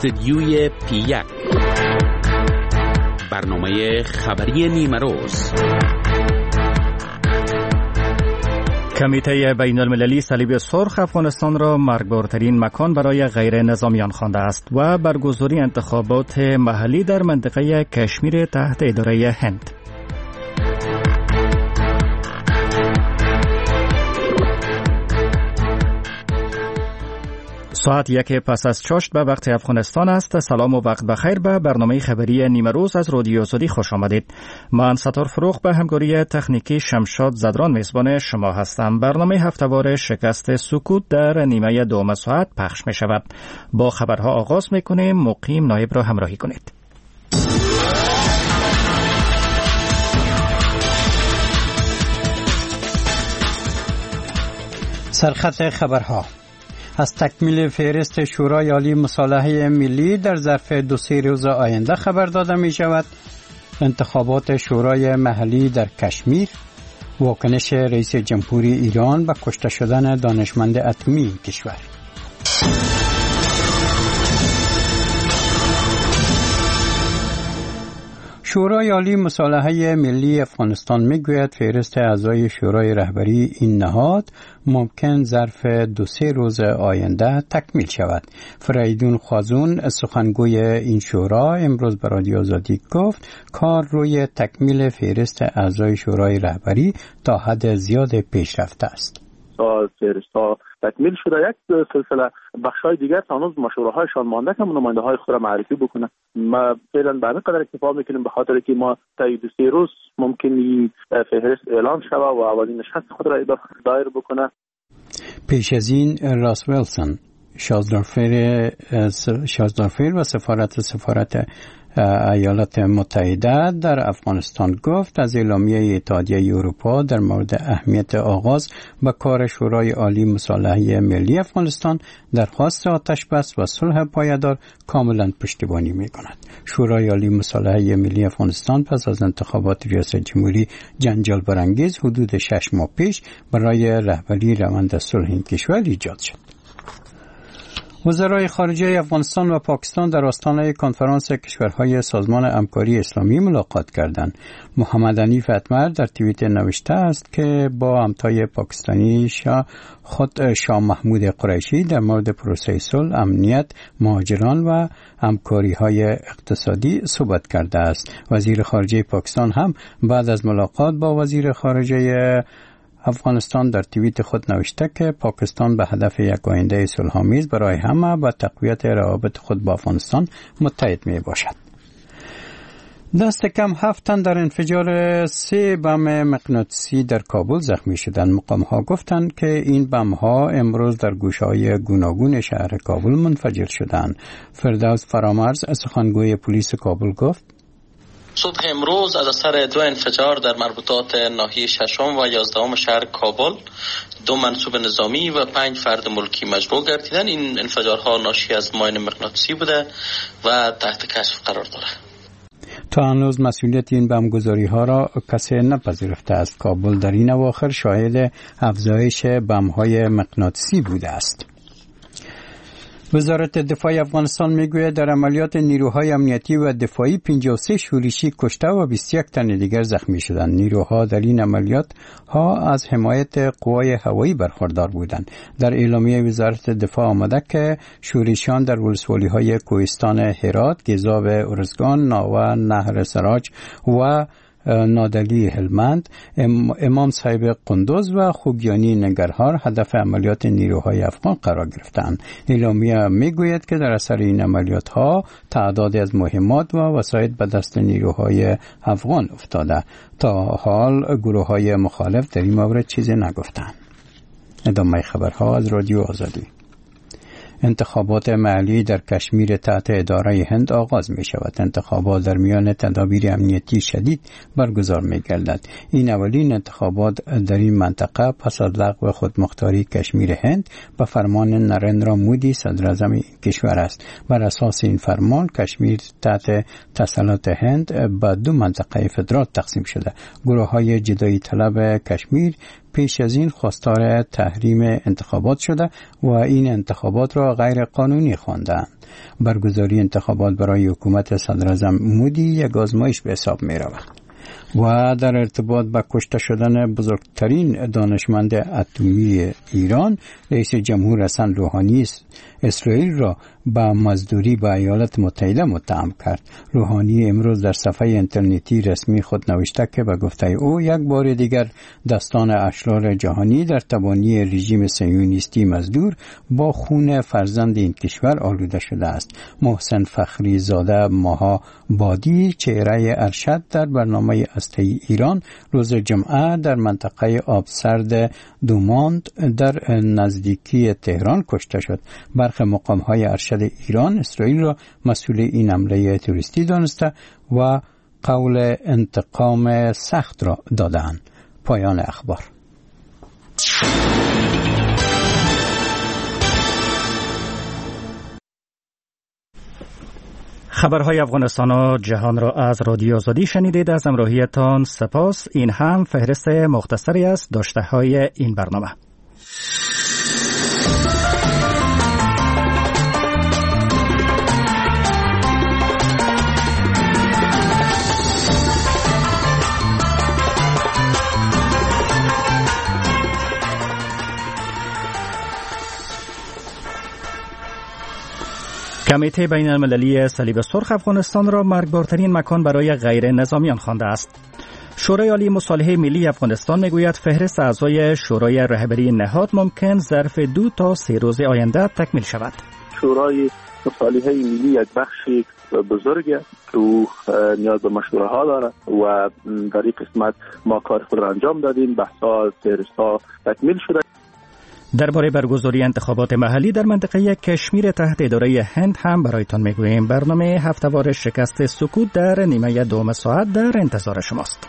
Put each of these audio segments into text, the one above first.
استدیوی P1 برنامه خبری نیمه روز. کمیته بین المللی صلیب سرخ افغانستان را مرگبارترین مکان برای غیر نظامیان خوانده است و برگزاری انتخابات محلی در منطقه کشمیر تحت اداره هند. ساعت 1 پس از چاشت به وقت افغانستان است. سلام و وقت بخیر به برنامه خبری نیمه روز از رادیو آزادی خوش آمدید. من ستار فروغ به همکاری تکنیکی شمشاد زدران میزبان شما هستم. برنامه هفته‌وار شکست سکوت در نیمه دوم ساعت پخش می شود. با خبرها آغاز می کنیم. مقیم نایب را همراهی کنید. سرخط خبرها: از تکمیل فهرست شورای عالی مصالحه ملی در ظرف 2-3 روز آینده خبر داده می شود. انتخابات شورای محلی در کشمیر، واکنش رئیس جمهوری ایران به کشته شدن دانشمند اتمی کشور. شورای عالی مصالحه ملی افغانستان میگوید فهرست اعضای شورای رهبری این نهاد ممکن ظرف 2-3 روز آینده تکمیل شود. فریدون خوازون سخنگوی این شورا امروز به رادیو آزادی گفت کار روی تکمیل فهرست اعضای شورای رهبری تا حد زیاد پیشرفته است. فهرست‌ها تکمیل شده، یک سلسله بخش‌های دیگر هنوز مشوره‌هایشان مانده که نماینده‌های خود را معرفی بکنه. ما فعلا به همین قدر اکتفا می‌کنیم به خاطر که ما تا 2-3 روز ممکن این فهرست اعلام شود و اولین نشست خود را دایر بکنه. پیش از این راس ویلسون شازدارفیر و سفارت ایالات متحده در افغانستان گفت از اعلامیه اتحادیه اروپا در مورد اهمیت آغاز به کار شورای عالی مصالحه ملی افغانستان درخواست آتش بس و صلح پایدار کاملا پشتیبانی می‌کند. شورای عالی مصالحه ملی افغانستان پس از انتخابات ریاست جمهوری جنجال برانگیز حدود 6 ماه پیش برای رهبری روند صلح این کشور ایجاد شد. وزرای خارجه افغانستان و پاکستان در آستانه کنفرانس کشورهای سازمان همکاری اسلامی ملاقات کردند. محمد حنیف اتمر در توییتر نوشته است که با همتای پاکستانی شاه محمود قریشی در مورد پروسه صلح، امنیت، مهاجران و همکاری‌های اقتصادی صحبت کرده است. وزیر خارجه پاکستان هم بعد از ملاقات با وزیر خارجه افغانستان در توییت خود نوشته که پاکستان به هدف یک آینده صلح‌آمیز برای همه و تقویت روابط خود با افغانستان متحد می باشد. دست کم 7 تن در انفجار 3 بم مغناطیسی در کابل زخمی شدند. مقام‌ها گفتند که این بم‌ها امروز در گوشه‌های گوناگون شهر کابل منفجر شدند. فردوس فرامرز سخنگوی پلیس کابل گفت صبح امروز از اثر 2 انفجار در مربوطات ناحیه 6 و 11 شهر کابل 2 منصوب نظامی و 5 فرد ملکی مجروح گردیدند. این انفجارها ناشی از ماین مغناطیسی بوده و تحت کشف قرار دارد. تا هنوز مسئولیت این بمبگذاری‌ها را کسی نپذیرفته است. کابل در این اواخر شاهد افزایش بمب‌های مغناطیسی بوده است. وزارت دفاع افغانستان میگوید در عملیات نیروهای امنیتی و دفاعی 53 شورشی کشته و 21 تن دیگر زخمی شدند. نیروها در این عملیات ها از حمایت قوای هوایی برخوردار بودند. در اعلامیه وزارت دفاع آمده که شورشیان در ولسوالی‌های کوهستان هرات، گیزاب ارزگان، ناوه، نهر سراج و نادلی هلمند، امام صاحب قندوز و خوگیانی ننگرهار هدف عملیات نیروهای افغان قرار گرفتند. اعلامیه میگوید که در اثر این عملیات ها تعدادی از مهمات و وسایل به دست نیروهای افغان افتاده. تا حال گروه های مخالف در این مورد چیزی نگفتند. ادامه خبرها از رادیو آزادی. انتخابات محلی در کشمیر تحت اداره هند آغاز می شود. انتخابات در میان تدابیر امنیتی شدید برگزار می گردد. این اولین انتخابات در این منطقه پس از لغو خودمختاری کشمیر هند به فرمان نرندرا مودی صدر اعظم این کشور است. بر اساس این فرمان کشمیر تحت تسلط هند به 2 منطقه فدرال تقسیم شده. گروه های جدایی طلب کشمیر پیش از این خواستار تحریم انتخابات شده و این انتخابات را غیر قانونی خواندند. برگزاری انتخابات برای حکومت صدراعظم مودی یک آزمایش به حساب می رود. و در ارتباط با کشته شدن بزرگترین دانشمند اتمی ایران، رئیس جمهور حسن روحانی اسرائیل را با مزدوری به ایالات متحده متهم کرد. روحانی امروز در صفحه اینترنتی رسمی خود نوشته که به گفته او یک بار دیگر دستان اشرار جهانی در تبانی رژیم صهیونیستی مزدور با خون فرزند این کشور آلوده شده است. محسن فخری زاده ماها بادی، چهره ارشد در برنامه هسته‌ای ایران، روز جمعه در منطقه آبسرد دوماند در نزدیکی تهران کشته شد. برخی مقام‌های ارشد ایران اسرائیل را مسئول این حمله تروریستی دانسته و قول انتقام سخت را دادند. پایان اخبار. خبرهای افغانستان و جهان را از رادیو آزادی شنیدید. از همراهیتان سپاس. این هم فهرست مختصری از داشته‌های این برنامه. کمیته بین المللی صلیب سرخ افغانستان را مرگبارترین مکان برای غیر نظامیان خوانده است. شورای عالی مصالحه ملی افغانستان میگوید فهرست اعضای شورای رهبری نهاد ممکن ظرف 2 تا 3 روز آینده تکمیل شود. شورای مصالحه ملی یک بخشی بزرگه که او نیاز به مشوره ها داره و در این قسمت ما کار خود را انجام دادیم. بحث‌ها فهرست‌ها تکمیل شده. درباره برگزاری انتخابات محلی در منطقه کشمیر تحت اداره هند هم برایتان میگوییم. برنامه هفته‌وار شکست سکوت در نیمه دوم ساعت در انتظار شماست.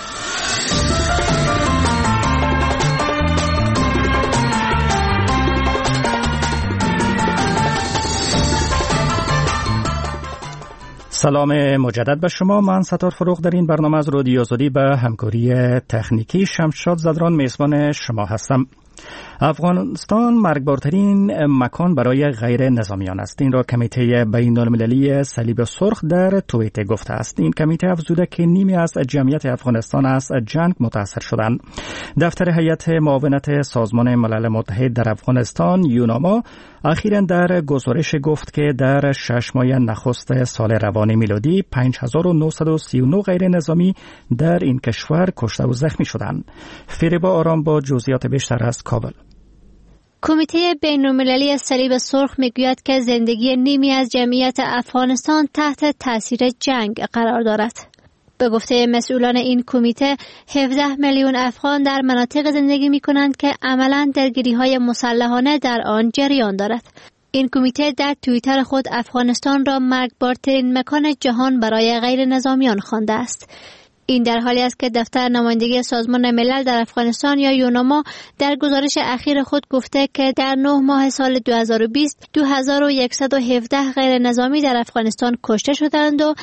سلام مجدد به شما. من ستار فروغ در این برنامه از رادیو آزادی به همکاری تکنیکی شمشاد زدران میزبان شما هستم. افغانستان مرگبارترین مکان برای غیر نظامیان است. این را کمیته بین المللی صلیب سرخ در توییتر گفته است. این کمیته افزوده که نیمی از جمعیت افغانستان از جنگ متاثر شدند. دفتر هیئت معاونت سازمان ملل متحد در افغانستان یوناما اخیراً در گزارش گفت که در 6 ماه نخست سال روان میلادی 5939 غیر نظامی در این کشور کشته و زخمی شدند. فریبا آرام با جزئیات بیشتر از کابل. کمیته بین‌المللی صلیب سرخ میگوید که زندگی نیمی از جمعیت افغانستان تحت تاثیر جنگ قرار دارد. به گفته مسئولان این کمیته 17 میلیون افغان در مناطق زندگی می‌کنند که عملاً درگیری‌های مسلحانه در آن جریان دارد. این کمیته در توییتر خود افغانستان را مرگبارترین مکان جهان برای غیر نظامیان خوانده است. این در حالی است که دفتر نمایندگی سازمان ملل در افغانستان یا یوناما در گزارش اخیر خود گفته که در 9 ماه سال 2020 2117 غیر نظامی در افغانستان کشته شدند و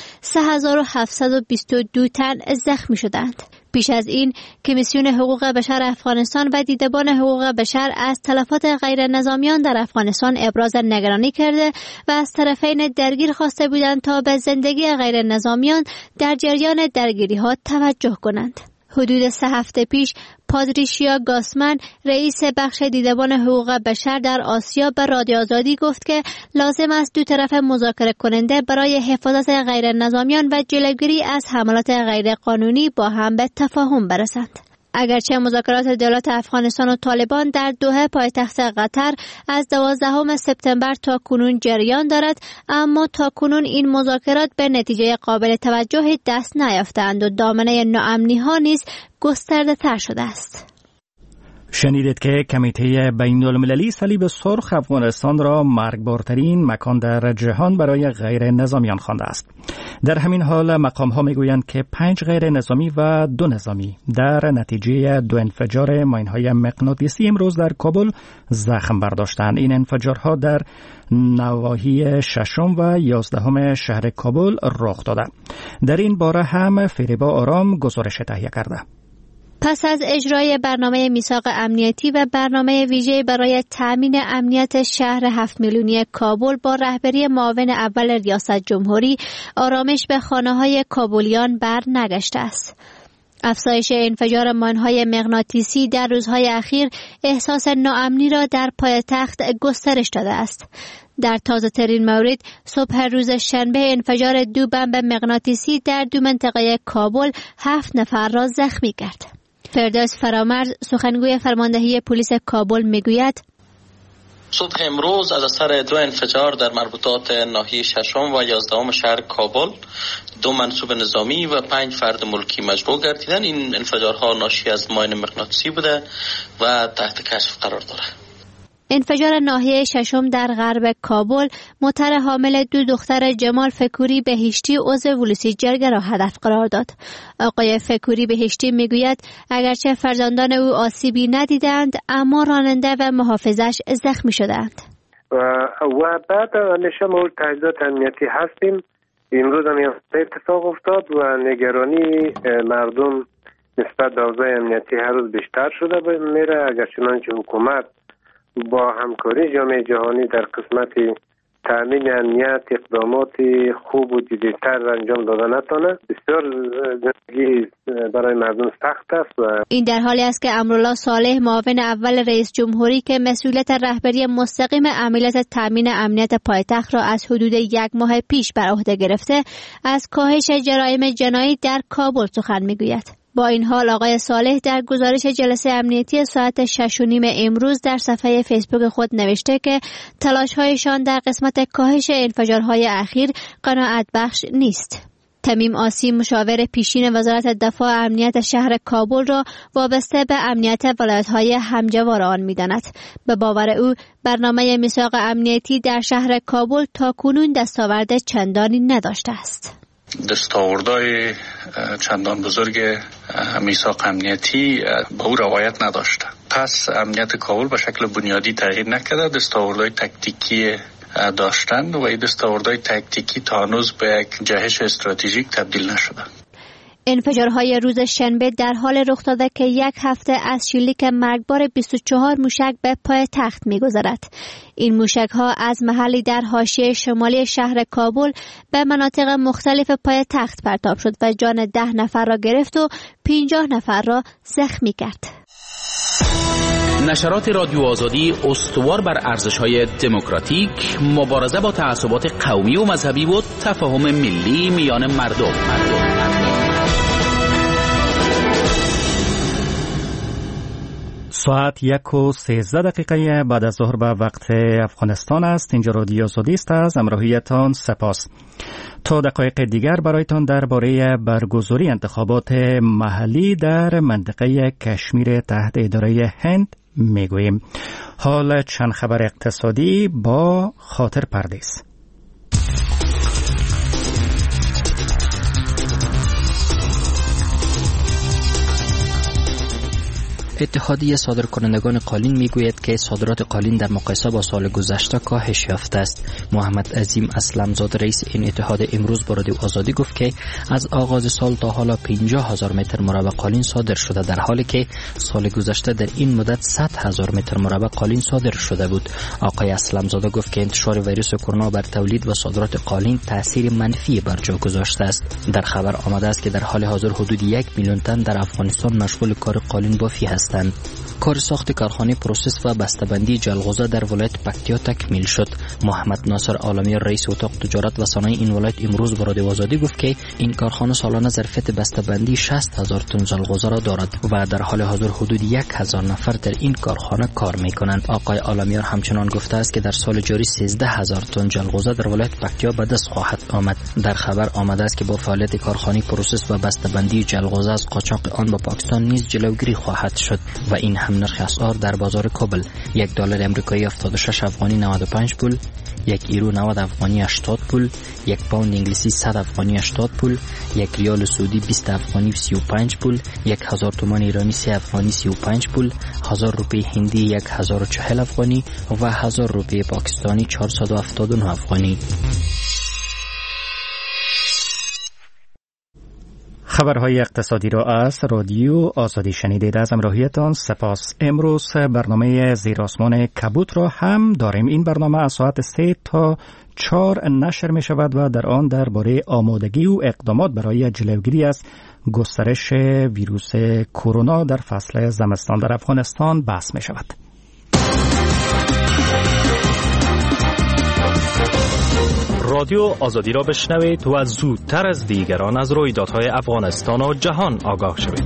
3722 تن زخمی شدند. پیش از این کمیسیون حقوق بشر افغانستان و دیدبان حقوق بشر از تلفات غیر نظامیان در افغانستان ابراز نگرانی کرده و از طرفین درگیر خواسته بودند تا به زندگی غیر نظامیان در جریان درگیری ها توجه کنند. حدود 3 هفته پیش پاتریشیا گاسمن رئیس بخش دیدبان حقوق بشر در آسیا به رادیو آزادی گفت که لازم است دو طرف مذاکره کننده برای حفاظت غیر نظامیان و جلوگیری از حملات غیر قانونی با هم به تفاهم برسند. اگرچه مذاکرات دولت افغانستان و طالبان در دوحه پایتخت قطر از 12 سپتامبر تا کنون جریان دارد، اما تا کنون این مذاکرات به نتیجه قابل توجهی دست نیافتند و دامنه ناامنی ها نیز گسترده تر شده است. شنیدید که کمیته بین المللی صلیب سرخ افغانستان را مرگبارترین مکان در جهان برای غیر نظامیان خوانده است. در همین حال مقام ها میگویند که 5 غیر نظامی و 2 نظامی در نتیجه 2 انفجار ماین‌های مغناطیسی امروز در کابل زخم برداشتند. این انفجارها در نواحی 6 و 11 شهر کابل رخ داده. در این باره هم فریبا آرام گزارش تهیه کرده. پس از اجرای برنامه میثاق امنیتی و برنامه ویژه برای تأمین امنیت شهر 7 میلیونی کابل با رهبری معاون اول ریاست جمهوری، آرامش به خانه‌های کابلیان بر نگشته است. افزایش انفجار ماین‌های مغناطیسی در روزهای اخیر احساس ناامنی را در پایتخت گسترش داده است. در تازه ترین مورد صبح روز شنبه انفجار 2 بمب مغناطیسی در 2 منطقه کابل 7 نفر را زخمی کرد. فردوس فرامرز سخنگوی فرماندهی پلیس کابل میگوید صبح امروز از اثر 2 انفجار در مربوطات ناحیه 6 و 11 شهر کابل 2 منصوب نظامی و 5 فرد ملکی مجروح گردیدند. این انفجارها ناشی از ماین مغناطیسی بوده و تحت کشف قرار دارد. انفجار ناحیه 6 در غرب کابل موتر حامل 2 دختر جمال فکوری بهشتی عضو ولسی جرگه را هدف قرار داد. آقای فکوری بهشتی میگوید اگرچه فرزندان او آسیبی ندیدند اما راننده و محافظش زخمی شدند. و بعد همیشه ما تجهیزات امنیتی هستیم. امروز هم اتفاق افتاد و نگرانی مردم نسبت به اوضاع امنیتی هر روز بیشتر شده میره. اگر چنانچه حکومت با همکاری جامعه جهانی در قسمت تامین امنیت اقدامات خوب و جدی‌تر انجام داده نتونه، بسیار زندگی برای مردم سخت است. و این در حالی است که امرالله صالح معاون اول رئیس جمهوری که مسئولیت رهبری مستقیم عملیات تامین امنیت پایتخت را از حدود 1 ماه پیش بر عهده گرفته، از کاهش جرایم جنایی در کابل سخن میگوید. با این حال آقای صالح در گزارش جلسه امنیتی ساعت 6:30 امروز در صفحه فیسبوک خود نوشته که تلاش‌هایشان در قسمت کاهش انفجارهای اخیر قناعت بخش نیست. تمیم آسی مشاور پیشین وزارت دفاع امنیت شهر کابل را وابسته به امنیت ولایت‌های همجوار آن می‌داند. به باور او برنامه میثاق امنیتی در شهر کابل تاکنون دستاورد چندانی نداشته است. دستاوردهای چندان بزرگ میثاق امنیتی به او روایت نداشته. پس امنیت کابل به شکل بنیادی تغییر نکرده. دستاوردهای تکتیکی داشتند و این دستاوردهای تکتیکی تا هنوز به یک جهش استراتژیک تبدیل نشده. انفجارهای روز شنبه در حال رخ داده که 1 هفته از شلیک مرگبار 24 موشک به پایتخت می‌گذرد. این موشک‌ها از محلی در حاشیه شمالی شهر کابل به مناطق مختلف پایتخت پرتاب شد و جان 10 نفر را گرفت و 50 نفر را زخمی کرد. نشرات رادیو آزادی استوار بر ارزش‌های دموکراتیک، مبارزه با تعصبات قومی و مذهبی و تفاهم ملی میان مردم. ساعت 1:13 بعد از ظهر به وقت افغانستان است. اینجا رادیو آزادی است. از همراهیتان سپاس. تا دقایق دیگر برایتان درباره برگزاری انتخابات محلی در منطقه کشمیر تحت اداره هند میگوییم. حال چند خبر اقتصادی با خاطر پردیس. اتحادیه صادرکنندگان قالین میگوید که صادرات قالین در مقایسه با سال گذشته کاهش یافته است. محمد عظیم اسلمزاده رئیس این اتحاد امروز با رادیو آزادی گفت که از آغاز سال تا حالا 50,000 متر مربع قالین صادر شده، در حالی که سال گذشته در این مدت 100,000 متر مربع قالین صادر شده بود. آقای اسلمزاده گفت که انتشار ویروس کرونا بر تولید و صادرات قالین تاثیر منفی بر جا گذاشته است. در خبر آمده است که در حال حاضر حدود 1 میلیون تن در افغانستان مشغول کار قالین بافی هستند. کار ساخت کارخانه پروسس و بسته‌بندی جلغوزه در ولایت پکتیا تکمیل شد. محمد ناصر عالمی رئیس اتاق تجارت و صنایع این ولایت امروز با رادیو آزادی گفت که این کارخانه سالانه ظرفیت بسته‌بندی 60,000 تن جلغوزه را دارد و در حال حاضر حدود 1,000 نفر در این کارخانه کار می‌کنند. آقای عالمیار همچنان گفته است که در سال جاری 13,000 تن جلغوزه در ولایت پکتیا به دست خواهد آمد. در خبر آمده است که با فعالیت کارخانه پروسس و بسته‌بندی جلغوزه از قاچاق آن به پاکستان نیز جلوگیری خواهد شد و این هم نرخ اسعار در بازار کابل: $1 امریکایی 76 افغانی 95 پول، 1 یورو 90 افغانی 80 پول، 1 پوند انگلیسی 100 افغانی 80 پول، 1 ریال سعودی 20 افغانی 35 پول، 1000 تومان ایرانی 3 افغانی 35 پول، 1000 روپیه هندی 1040 افغانی و 1000 روپیه پاکستانی 479 افغانی. خبرهای اقتصادی را از رادیو آزادی شنیدید. از همراهیتان سپاس. امروز برنامه زیر آسمان کبوت را هم داریم. این برنامه از ساعت 3 تا 4 نشر می شود و در آن درباره آمادگی و اقدامات برای جلوگیری از گسترش ویروس کرونا در فصل زمستان در افغانستان بحث می شود. رادیو آزادی را بشنوید و زودتر از دیگران از رویدادهای افغانستان و جهان آگاه شوید.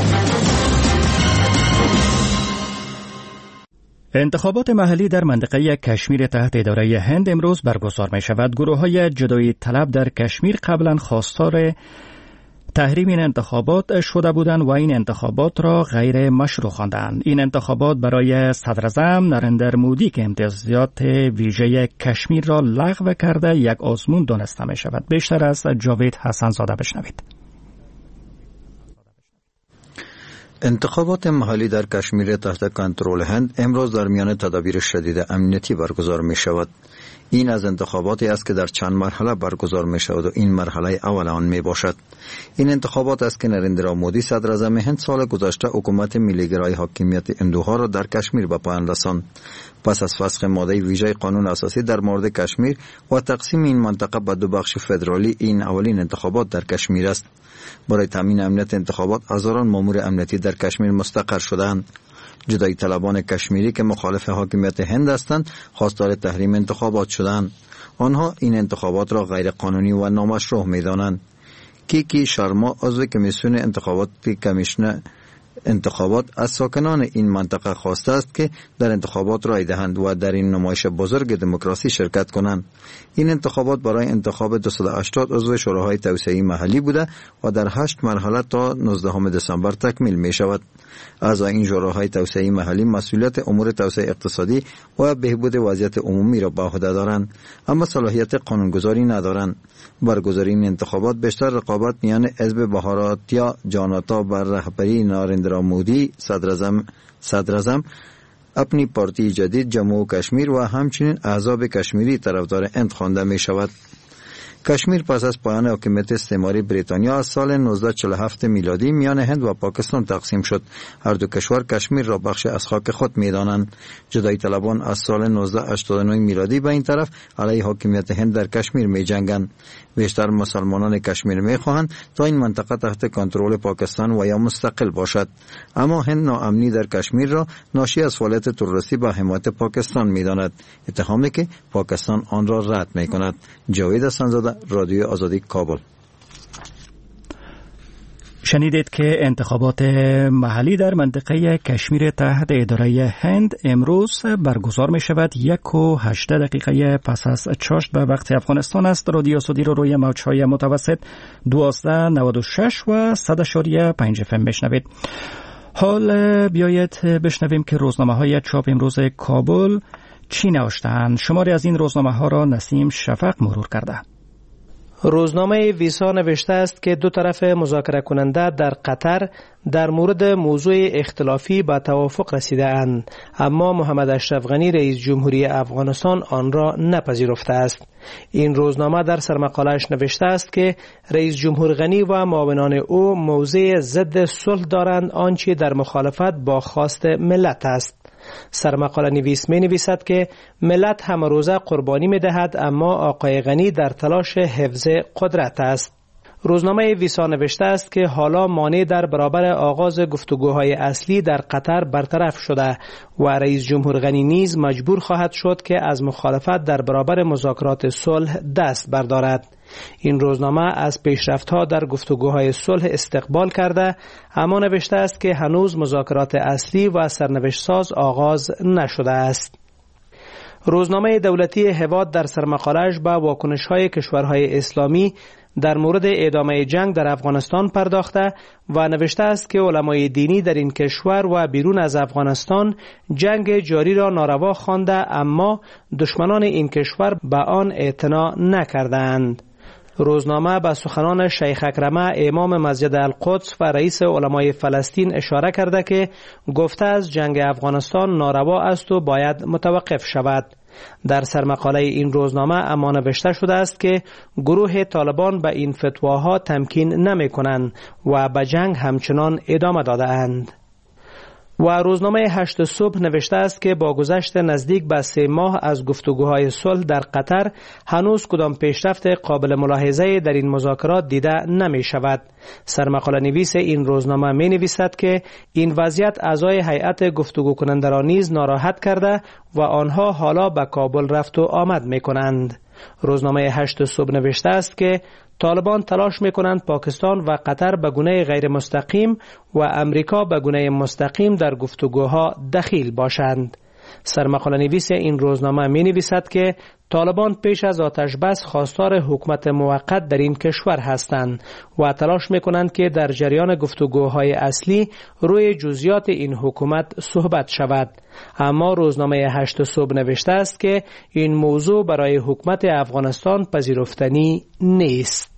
انتخابات محلی در منطقه کشمیر تحت اداره هند امروز برگزار می شود. گروه‌های جدایی طلب در کشمیر قبلا خواستار تحریم این انتخابات شده بودند و این انتخابات را غیر مشروع خواندند. این انتخابات برای صدراعظم نریندر مودی که امتیازات ویژه کشمیر را لغو کرده یک آزمون دانسته می شود. بیشتر از جاوید حسن زاده بشنوید. انتخابات محلی در کشمیر تحت کنترل هند امروز در میان تدابیر شدید امنیتی برگزار می شود. این از انتخاباتی است که در چند مرحله برگزار می شود و این مرحله اول آن می باشد. این انتخابات است که نریندرا مودی صدراعظم هند سال گذشته حکومت ملیگرای حاکمیت هندوها را در کشمیر به پایان رساند. پس از فسخ ماده ویژه قانون اساسی در مورد کشمیر و تقسیم این منطقه به دو بخش فدرالی، این اولین انتخابات در کشمیر است. برای تامین امنیت انتخابات هزاران مامور امنیتی در کشمیر مستقر شدند. جدایی طلبان کشمیری که مخالف حاکمیت هند هستند خواستار تحریم انتخابات شدند. آنها این انتخابات را غیر قانونی و نامشروع می‌دانند. کیکی شرما عضو کمیسیون انتخابات از ساکنان این منطقه خواسته است که در انتخابات رای دهند و در این نمایش بزرگ دموکراسی شرکت کنند. این انتخابات برای انتخاب 280 عضو شوراهای توسعه محلی بوده و در 8 مرحله تا 19 دسامبر تکمیل می شود. اعضای این شوراهای توسعه محلی مسئولیت امور توسعه اقتصادی و بهبود وضعیت عمومی را به عهده دارند، اما صلاحیت قانونگذاری ندارند. برگزاری این انتخابات بیشتر رقابت میان حزب بهاراتیا جانتا بر رهبری نریندرا مودی صدراعظم اپنی پارتی جدید جموں و کشمیر و همچنین احزاب کشمیری طرفدار هند خوانده می شود. کشمیر پس از پایان حکومت استعماری بریتانیا از سال 1947 میلادی میان هند و پاکستان تقسیم شد. هر دو کشور کشمیر را بخش از خاک خود می‌دانند. جدایی طلبان از سال 1989 میلادی به این طرف علیه حاکمیت هند در کشمیر می‌جنگند. بیشتر مسلمانان کشمیر می‌خواهند تا این منطقه تحت کنترل پاکستان و یا مستقل باشد، اما هند ناامنی در کشمیر را ناشی از فعالیت تروریستی با حمایت پاکستان می‌داند، اتهامی که پاکستان آن را رد می‌کند. جاوید حسن‌زاده، رادیو آزادی، کابل. شنیدید که انتخابات محلی در منطقه کشمیر تحت اداره هند امروز برگزار می شود. 1:18 پس از چاشت به وقت افغانستان است. رادیو آزادی رو روی موج‌های متوسط 1296 و 100.5 FM بشنوید. حال بیایید بشنویم که روزنامه‌های چاپ امروز کابل چی نوشتند. شماری از این روزنامه‌ها را نسیم شفق مرور کرده. روزنامه ویسا نوشته است که دو طرف مذاکره کننده در قطر در مورد موضوع اختلافی به توافق رسیده اند، اما محمد اشرف غنی رئیس جمهوری افغانستان آن را نپذیرفته است. این روزنامه در سرمقاله‌اش نوشته است که رئیس جمهور غنی و معاونان او موضع ضد صلح دارند، آنچه در مخالفت با خواست ملت است. سرمقاله نویس می نویسد که ملت همه روزه قربانی می دهد، اما آقای غنی در تلاش حفظ قدرت است. روزنامه ویسا نوشته است که حالا مانع در برابر آغاز گفتگوهای اصلی در قطر برطرف شده و رئیس جمهور غنی نیز مجبور خواهد شد که از مخالفت در برابر مذاکرات صلح دست بردارد. این روزنامه از پیشرفت‌ها در گفتگوهای صلح استقبال کرده، اما نوشته است که هنوز مذاکرات اصلی و سرنوشت ساز آغاز نشده است. روزنامه دولتی هواد در سرمقاله‌اش به واکنش‌های کشورهای اسلامی در مورد ادامه جنگ در افغانستان پرداخته و نوشته است که علمای دینی در این کشور و بیرون از افغانستان جنگ جاری را ناروا خوانده، اما دشمنان این کشور به آن اعتنا نکردند. روزنامه به سخنان شیخ اکرمه امام مسجد القدس و رئیس علمای فلسطین اشاره کرده که گفته از جنگ افغانستان ناروا است و باید متوقف شود. در سرمقاله این روزنامه اما نوشته شده است که گروه طالبان به این فتواها تمکین نمی کنند و به جنگ همچنان ادامه داده اند. و روزنامه 8 صبح نوشته است که با گذشت نزدیک به 3 ماه از گفتگوهای صلح در قطر هنوز کدام پیشرفت قابل ملاحظه در این مذاکرات دیده نمی شود. سرمقاله نویس این روزنامه می نویسد که این وضعیت اعضای هیئت گفتگو کننده را نیز ناراحت کرده و آنها حالا به کابل رفت و آمد می کنند. روزنامه 8 صبح نوشته است که طالبان تلاش می‌کنند پاکستان و قطر به گونه غیر مستقیم و امریکا به گونه مستقیم در گفتگوها دخیل باشند. سرمقاله نویس این روزنامه می نویسد که طالبان پیش از آتش بس خواستار حکومت موقت در این کشور هستند و تلاش می‌کنند که در جریان گفتگوهای اصلی روی جزئیات این حکومت صحبت شود. اما روزنامه 8 صبح نوشته است که این موضوع برای حکومت افغانستان پذیرفتنی نیست.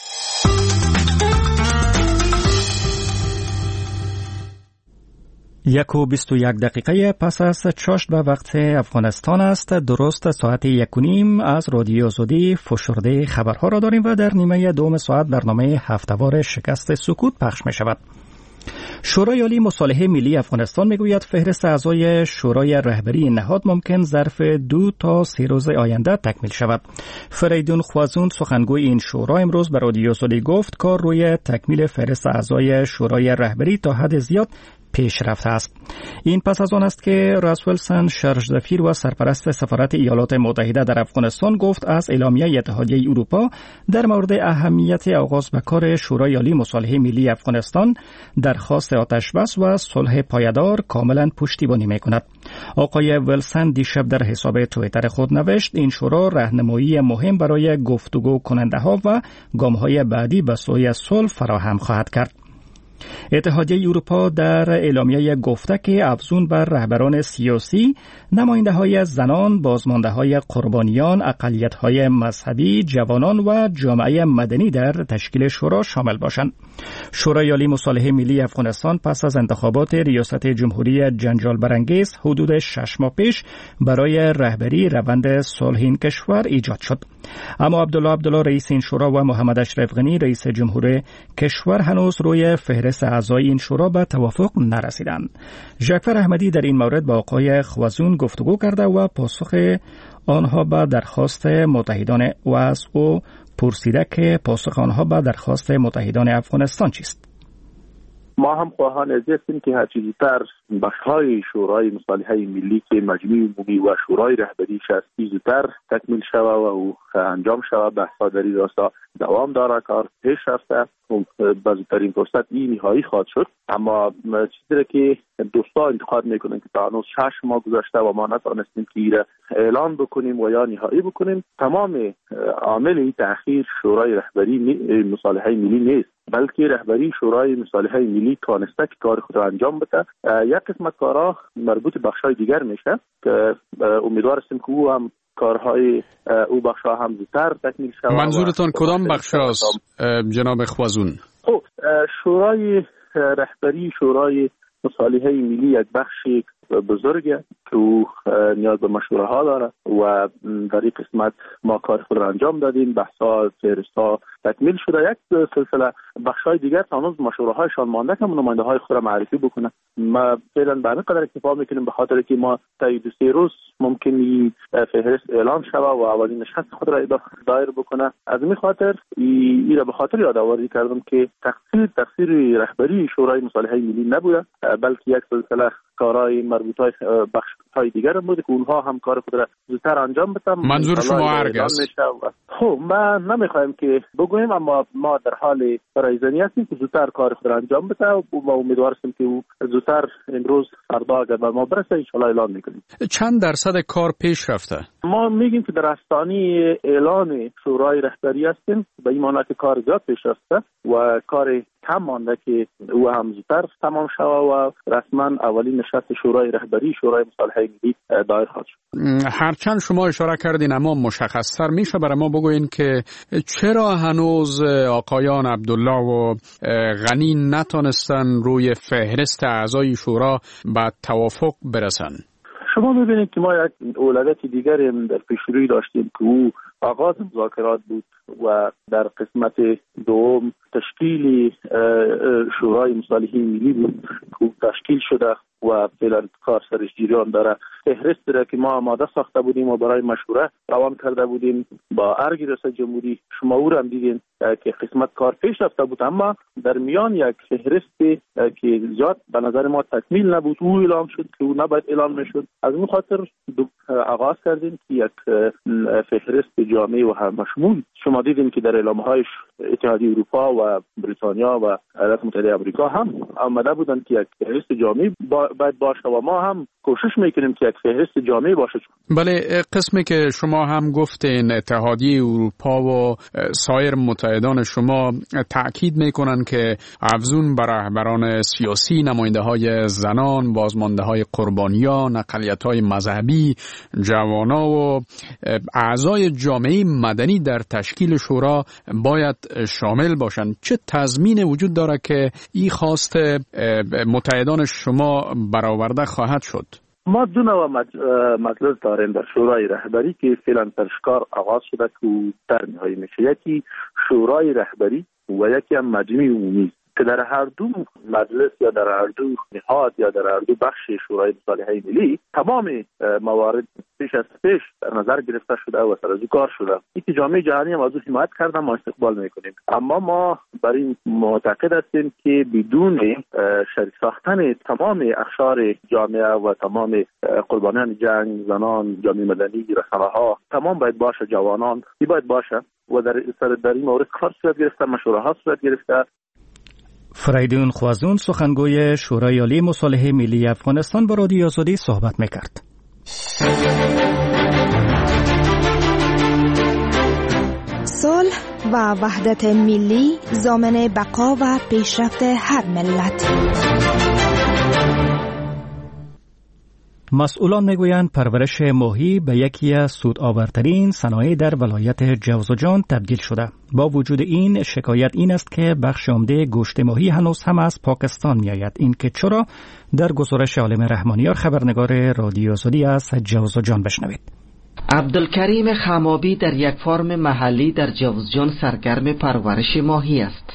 1:21 پس از چاشت به وقت افغانستان است. درست ساعت 1:30 از رادیو آزادی فشرده خبرها را داریم و در نیمه دوم ساعت برنامه هفته‌وار شکست سکوت پخش می شود. شورای عالی مصالحه ملی افغانستان میگوید فهرست اعضای شورای رهبری نهاد ممکن ظرف 2 تا 3 روز آینده تکمیل شود. فریدون خوازون سخنگوی این شورا امروز به رادیو آزادی گفت کار روی تکمیل فهرست اعضای شورای رهبری تا حد زیاد پیش رفته است. این پس از آن است که راس ویلسون شرج‌زفیر و سرپرست سفارت ایالات متحده در افغانستان گفت از اعلامیه اتحادیه اروپا در مورد اهمیت آغاز به کار شورای عالی مصالحه ملی افغانستان درخواست آتشبس و صلح پایدار کاملا پشتیبانی می‌کند. آقای ویلسون دیشب در حساب توییتر خود نوشت این شورا راهنمایی مهم برای گفتگو کننده‌ها و گام‌های بعدی به سوی صلح فراهم خواهد کرد. اتحادیه اروپا در اعلامیه گفته که افزون بر رهبران سیاسی، نماینده‌های زنان، بازمانده‌های قربانیان، اقلیت‌های مذهبی، جوانان و جامعه مدنی در تشکیل شورا شامل باشند. شورای عالی مصالحه ملی افغانستان پس از انتخابات ریاست جمهوری جنجال برانگیز حدود 6 ماه پیش برای رهبری روند صلح این کشور ایجاد شد. اما عبدالله رئیس این شورا و محمد اشرف غنی رئیس جمهور کشور هنوز روی فهرست اعضای این شورا به توافق نرسیدند. ژاکفر احمدی در این مورد با آقای خوازون گفتگو کرده و پاسخ آنها به درخواست متحدان و از او پرسیده که پاسخ آنها به درخواست متحدان افغانستان چیست. ما هم خواهان هستیم که هر چیزی تر بخش‌های شورای مصالحه ملی که مجمع عمومی و شورای رهبریش است زودتر تکمیل شود و انجام شود. بحث‌ها در این راستا دوام داره، کار پیش رفته. به زودترین فرصت این نهایی خواهد شد. اما چیزی که دوستا انتقاد میکنن که تا هنوز 6 ماه گذشته و ما نتوانستیم که ایره اعلان بکنیم و یا نهایی بکنیم. تمام عامل این تأخیر شورای رهبری مصالحه ملی نیست، بلکه رهبری شورای مصالحه ملی توانسته که کار خود را انجام بده. یک قسمت کارها مربوط به بخش‌های دیگر میشه که امیدوار هستیم که او هم کارهای او بخش‌ها هم زودتر تکمیل شود. منظورتان کدام بخش‌هاست جناب خوازون؟ شورای رهبری شورای مصالحه ملی یک بخشی بزرگه که او نیاز به مشوره ها داره و در این قسمت ما کار خود را انجام دادیم. بحث‌ها فهرست‌ها تکمیل شده. یک سلسله بخش‌های دیگر هنوز مشوره هایشان مانده که نماینده های خود را معرفی بکنه. ما فعلا به همین قدر اکتفا میکنیم به خاطر که ما تا 2-3 روز ممکنی فهرست اعلان شود و اولین نشست خود را دایر بکنه. از این خاطر این را به خاطر یادآوری کردم که تقصیر رهبری شورای مصالحه ملی نبوده، بلکه یک سلسله کارهای مربوط بخش‌های دیگر بود که اونها هم کار خود را زودتر انجام بدن. منظور شما هرگز؟ خب ما نمیخوایم که بگوییم، اما ما در حال رایزنی هستیم که زودتر کار خود را انجام بده و امیدوار هستیم که او زودتر امروز فردا اگر به ما برسه ان شاءالله اعلان میکنیم. چند درصد کار پیش رفته؟ ما میگیم که در آستانه اعلان شورای رهبری هستیم، به این معنی که کار زیاد پیش رفته و کار کم مانده که او هم زودتر تمام شود و رسما اولین نشست شورای رهبری شورای مصالحه ملی دایر خواهد شد. هرچند شما اشاره کردین اما مشخص‌تر میشه برای ما بگوین که چرا هنوز آقایان عبدالله و غنی نتونستن روی فهرست اعضای شورا به توافق برسن؟ شما می‌بینید که ما یک اولویت دیگری در پیشروی داشتیم که او آغاز مذاکرات بود و در قسمت دوم تشکیل شورای مصالحه ملی بود که تشکیل شده و فعلا کار سرش جریان داره. فهرستی را که ما آماده ساخته بودیم و برای مشوره روان کرده بودیم با ارگ ریاست جمهوری، شما او را هم دیدین که قسمت کار پیش رفته بود، اما در میان یک فهرستی که زیاد به نظر ما تکمیل نبود او اعلام شد که او نباید اعلام میشد. از این خاطر آغاز کردیم که یک فهرست جامع و همشمول. شما دیدین که در اعلامهایش اتحادیه اروپا و بریتانیا و ایالات متحده آمریکا هم آمده بودند که یک فهرست جامع باید باشه و ما هم کوشش میکنیم که یک فهرست جامع باشه. بله، قسمی که شما هم گفتین اتحادیه اروپا و سایر متحدان شما تأکید میکنن که افزون بر رهبران سیاسی، نماینده های زنان، بازمانده های قربانیان، اقلیت های مذهبی، جوانا و اعضای جامعه مدنی در تشکیل شورا باید شامل باشند. چه تضمین وجود داره که این خواست متحدان شما برآورده خواهد شد؟ ما دو نوع مجلس داریم در شورای رهبری که فعلا تشکار آغاز شده که در نهایی میشه. یکی شورای رهبری و یکی هم مجمع عمومی که در هر دو مجلس یا در هر دو نهاد یا در هر دو بخش شورای مصالحه ملی تمام موارد پیش از پیش در نظر گرفته شده و سر از کار شده. این جامعه جهانی هم از او حمایت کردن، ما استقبال میکنیم. اما ما بر این معتقد هستیم که بدون شریک ساختن تمام اقشار جامعه و تمام قربانیان جنگ، زنان، جامعه مدنی، رسانه‌ها، تمام باید باشه، جوانان باید باشه و در این مورد کار صورت گرفته، مشوره ها صورت گرفته. فریدون خوازون سخنگوی شورای عالی مصالحه ملی افغانستان با رادیو آزادی صحبت میکرد. صلح و وحدت ملی ضامن بقا و پیشرفت هر ملت. مسئولان میگویند پرورش ماهی به یکی از سودآورترین صنایع در ولایت جوزجان تبدیل شده. با وجود این شکایت این است که بخش عمده گوشت ماهی هنوز هم از پاکستان میآید. این که چرا؟ در گزارش عالم رحمانیار خبرنگار رادیو آزادی از جوزجان بشنوید. عبدالکریم خمابی در یک فارم محلی در جوزجان سرگرم پرورش ماهی است.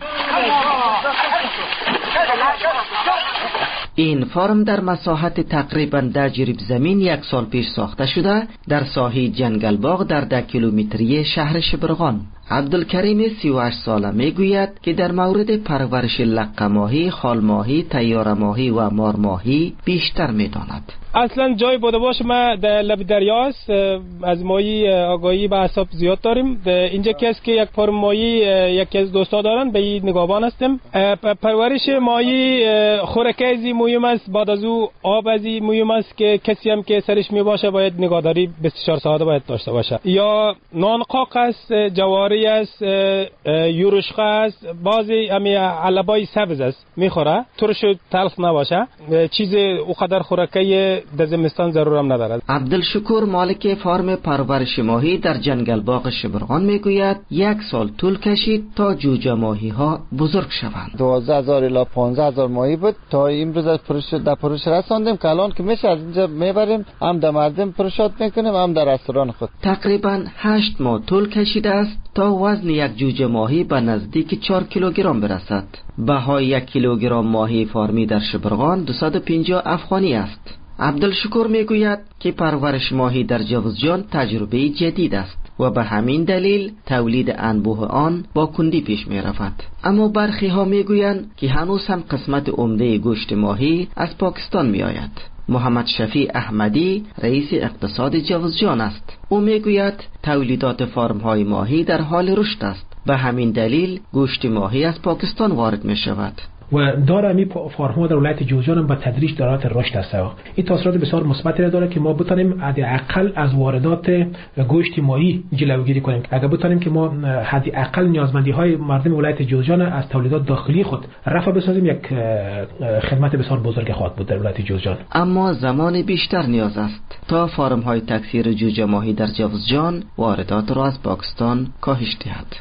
این فارم در مساحت تقریباً 10 جریب زمین 1 سال پیش ساخته شده در ساحه جنگلباغ در 10 کیلومتری شهر شبرغان. عبدالکریم 38 ساله میگوید که در مورد پرورش لقه ماهی، خال ماهی، تیاره ماهی و مار ماهی بیشتر میداند. اصلا جای بوده باشه ما در لب دریاست، از ماهی آگاهی به حساب زیاد داریم. اینجا کس که یک فارم ماهی یکی از دوستا دارن به این نگاهبان هستیم. پرورش ماهی خوراکی ازی مهم است، بعد از او آب ازی مهم است که کسی هم که سرش می باشه باید نگاهداری 24 ساعته باید داشته باشه. یا نانقاق است، جواری است، یورشقه است، بعضی امی علبای سبز است میخوره، ترش تلخ نباشه، چیز اونقدر خوراکی در زمستان ضرور هم ندارد. عبدالشکور مالک فارم پرورش ماهی در جنگلباغ شبرغان میگوید 1 سال طول کشید تا جوجه ماهی ها بزرگ شوند. 12000 الی 15000 ماهی بود تا امروز از پروش رساندیم که الان که میشه از اینجا میبریم، هم در مردم پروشات میکنیم هم در رستوران خود. تقریبا 8 ماه طول کشیده است تا وزن یک جوجه ماهی به نزدیک 4 کیلوگرم برسد. بهای 1 کیلوگرم ماهی فارمی در شبرغان 250 افغانی است. عبدالشکور میگوید که پرورش ماهی در جوزجان تجربه جدید است و به همین دلیل تولید انبوه آن با کندی پیش می رفت. اما برخی ها میگویند که هنوز هم قسمت عمده گوشت ماهی از پاکستان می آید. محمد شفیع احمدی رئیس اقتصاد جوزجان است. او میگوید تولیدات فارم های ماهی در حال رشد است. به همین دلیل گوشت ماهی از پاکستان وارد می شود. و داره می فارم‌ها در ولایت جوزجان هم به تدریج در حالت رشد است. این تاثیرات بسیار مثبتی داره که ما بتونیم حداقل از واردات گوشت ماهی جلوگیری کنیم. اگر بتونیم که ما حداقل نیازمندی‌های مردم ولایت جوزجان از تولیدات داخلی خود رفع بسازیم، یک خدمت بسیار بزرگ خواهد بود در ولایت جوزجان. اما زمان بیشتر نیاز است تا فارم‌های تکثیر جوجه ماهی در جوزجان واردات را از پاکستان کاهش دهد.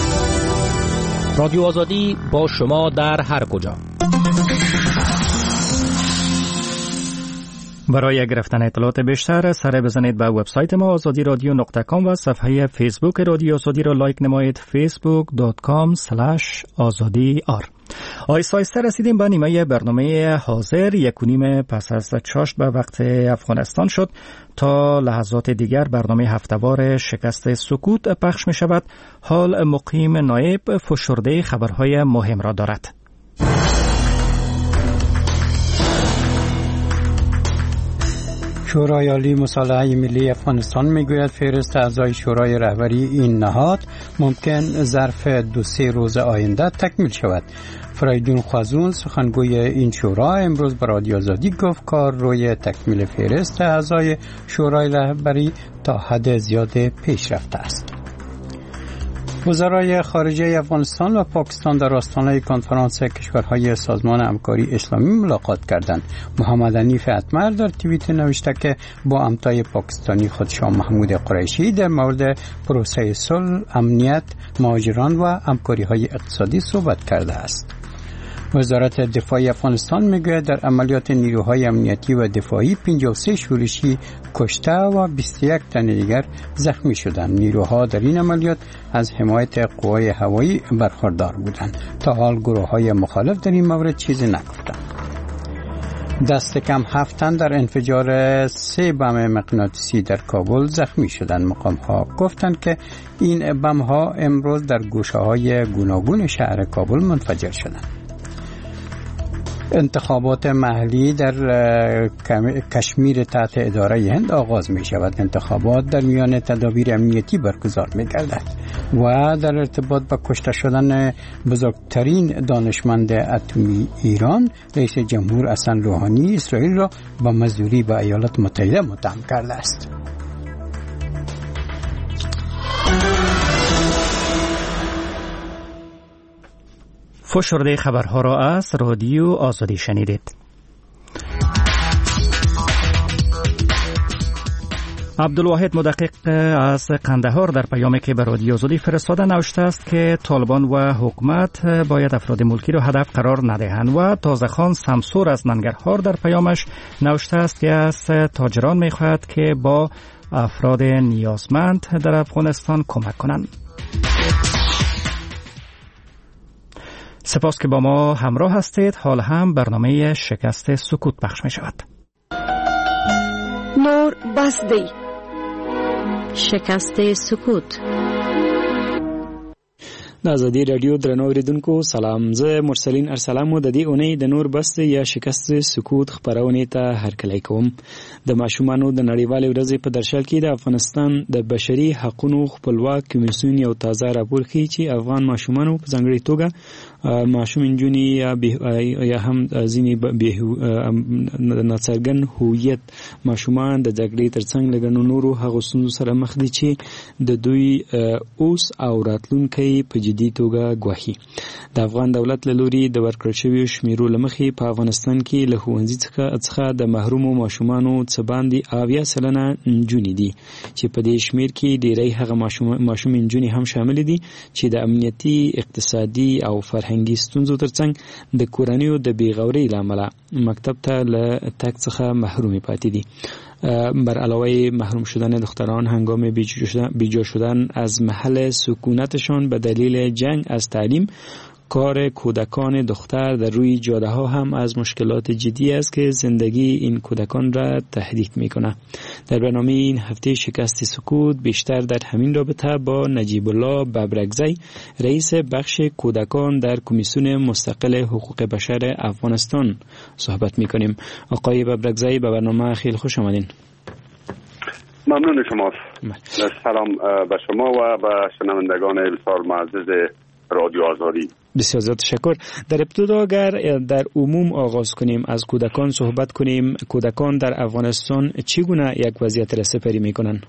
رادیو آزادی با شما در هر کجا. برای گرفتن اطلاعات بیشتر سر بزنید به وبسایت ما azadiradio.com و صفحه فیسبوک رادیو آزادی را لایک نمایید facebook.com/azadiar. آیسته رسیدیم به نیمه برنامه حاضر. 1:30 پس از چاشت به وقت افغانستان شد. تا لحظات دیگر برنامه هفته‌وار شکست سکوت پخش می شود. حال مقیم نایب فشرده خبرهای مهم را دارد. شورای عالی مصالحه ملی افغانستان میگوید فهرست اعضای شورای رهبری این نهاد ممکن ظرف 2-3 روز آینده تکمیل شود. فریدون خوازون سخنگوی این شورا امروز به رادیو آزادی گفت کار روی تکمیل فهرست اعضای شورای رهبری تا حد زیاد پیش رفته است. وزرای خارجه افغانستان و پاکستان در آستانه کنفرانس کشورهای سازمان همکاری اسلامی ملاقات کردند. محمد حنیف اتمر در توییت نوشته که با همتای پاکستانی خود شاه محمود قریشی در مورد پروسه صلح، امنیت، مهاجران و همکاری‌های اقتصادی صحبت کرده است. وزارت دفاع افغانستان میگوید در عملیات نیروهای امنیتی و دفاعی 53 شورشی کشته و 21 تن دیگر زخمی شدند. نیروها در این عملیات از حمایت قوای هوایی برخوردار بودند. تا حال گروه‌های مخالف در این مورد چیزی نگفتند. دست کم 7 تن در انفجار 3 بم مغناطیسی در کابل زخمی شدند. مقام‌ها گفتند که این بم‌ها امروز در گوشه‌های گوناگون شهر کابل منفجر شدند. انتخابات محلی در کشمیر تحت اداره هند آغاز می شود. انتخابات در میان تدابیر امنیتی برگزار می گردد و در ارتباط با کشته شدن بزرگترین دانشمند اتمی ایران، رئیس جمهور حسن روحانی اسرائیل را با مزدوری به ایالات متحده متهم کرده است. فشرده خبرها را از رادیو آزادی شنیدید. عبدالواحد مدقق از قندهار در پیامی که به رادیو آزادی فرستاده نوشته است که طالبان و حکومت باید افراد ملکی را هدف قرار ندهند و تازه‌خان سمسور از ننگرهار در پیامش نوشته است که از تاجران می‌خواهد که با افراد نیازمند در افغانستان کمک کنند. سپاس که با ما همراه هستید. حال هم برنامه شکست سکوت پخش می شود. نور بسدی شکست سکوت. د ازادي رادیو درنو اوریدونکو سلام. زه مرسلین ارسلامو د دې اونۍ د نور بس یا شکست سکوت خبرونه ته هرکلی کوم. د ماشومانو د نړیوالې ورځې په درشل کې د افغانستان د بشري حقوقو خپلواک کمیسیون یو تازه راپور ښیي چې افغان ماشومانو په ځانګړي توګه ماشوم انجونی یا هم ځینې ناڅرګند هویت ماشومان د جګړې ترڅنګ لګنو نورو هغو ستونزو سره مخ دي چې د دوی اوس او راتلونکي په جدي توګه ګواښي. د افغان دولت له لوري د ورکړل شویو شمیرو له مخې په افغانستان کې له ښوونځي څخه د محرومو ماشومانو څه باندې 80% نجونې دي چې په دې شمیر کې ډېری هغه ماشوم نجونې هم شامل دي چې د امنیتي، اقتصادي او فرهنګي ستونزو ترڅنګ د کورنیو د بیغورۍ له امله مکتب ته له تګ څخه محروم پاتې دي. بر علاوه محروم شدن دختران هنگام بیجا شدن از محل سکونتشان به دلیل جنگ از تعلیم، کار کودکان دختر در روی جاده ها هم از مشکلات جدی است که زندگی این کودکان را تهدید میکنه. در برنامه این هفته شکست سکوت بیشتر در همین رابطه با نجیب الله ببرگزی، رئیس بخش کودکان در کمیسیون مستقل حقوق بشر افغانستان صحبت میکنیم. آقای ببرگزی به برنامه خیلی خوش آمدین. ممنون شماست. سلام به شما و به شنوندگان بسیار معزز رادیو آزادی. بسیار زیاد تشکر. در ابتدا اگر در عموم آغاز کنیم از کودکان صحبت کنیم، کودکان در افغانستان چگونه یک وضعیت را سپری میکنن؟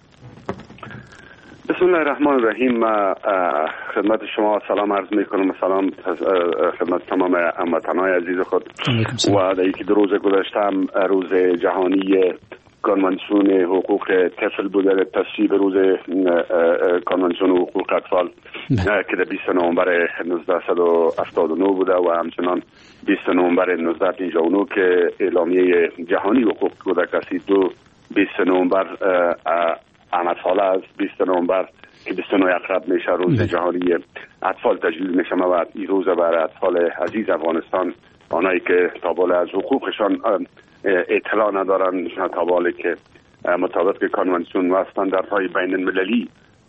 بسم الله الرحمن الرحیم. خدمت شما سلام عرض میکنم و سلام خدمت تمام هموطنان عزیز خود. و در یکی دو روز گذشته روز جهانی کنوانسیون حقوق طفل بوده، تصویب روز کنوانسیون حقوق اطفال که در 20 نوامبر 1979 بوده و همچنان 20 نوامبر 1959 که اعلامیه جهانی حقوق کودک است. 20 نوامبر اطفال است، 20 نوامبر که 29 اقرب میشه روز جهانی اطفال تجلیل میشه و این روز برای اطفال عزیز افغانستان، آنایی که تابال از حقوقشان اطلاع ندارن، تابالی که مطابق کنوانسیون و استانداردهای بین المللی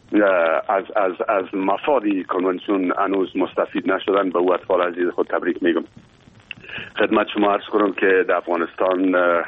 از مفادی کنوانسیون هنوز مستفید نشدن، به او اطفال عزیز خود تبریک میگم. خدمت شما عرض کنم که در افغانستان